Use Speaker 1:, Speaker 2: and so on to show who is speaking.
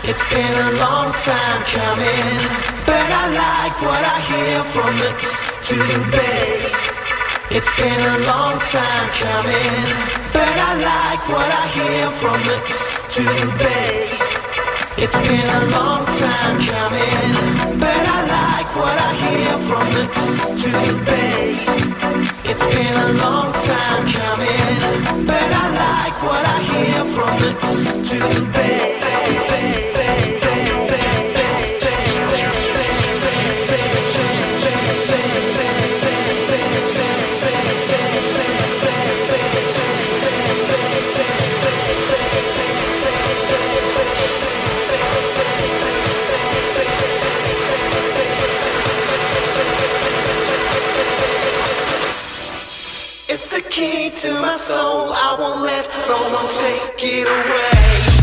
Speaker 1: It's been a long time coming, but I like what I hear from the to the bass. It's been a long time coming, but I like what I hear from the to the bass. It's been a long time coming, but I like what I hear from the to the bass. It's been a long time coming, but I like what I hear from the to the bass. It's the key to my soul. I won't let no one take it away.